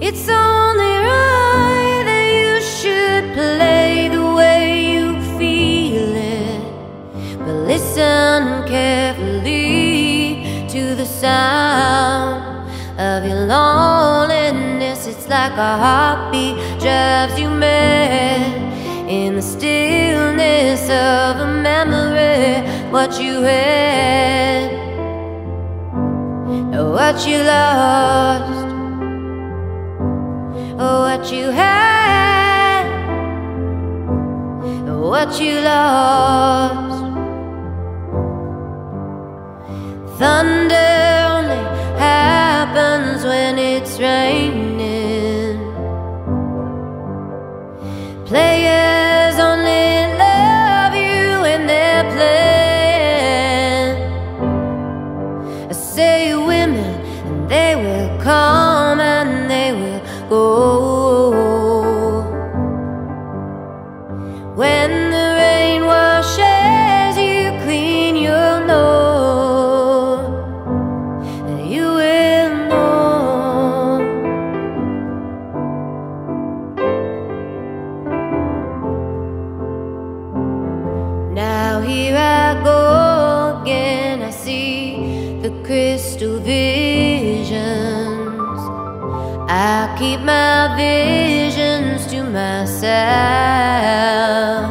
It's only right that you should play the way you feel it, but listen carefully to the sound of your loneliness. It's like a heartbeat drives you mad in the stillness of a memory. What you had, what you lost, what you had, what you lost. Thunder only happens when it's raining. Players only love you when they're playing. Say women, and they will come and they will go. When the rain washes you clean, you'll know. You will know. Now here I go again. I see the crystal visions. I keep my visions to myself.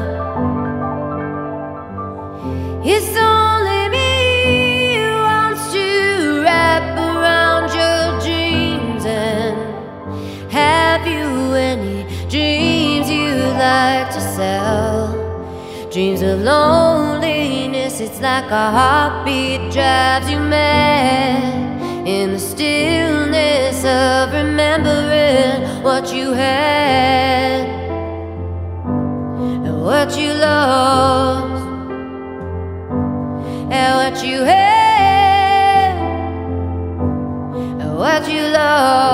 It's only me who wants to wrap around your dreams. And have you any dreams you like to sell? Dreams of loneliness, it's like a heartbeat drives you mad in the stillness of remembering what you had and what you lost, and what you had and what you lost.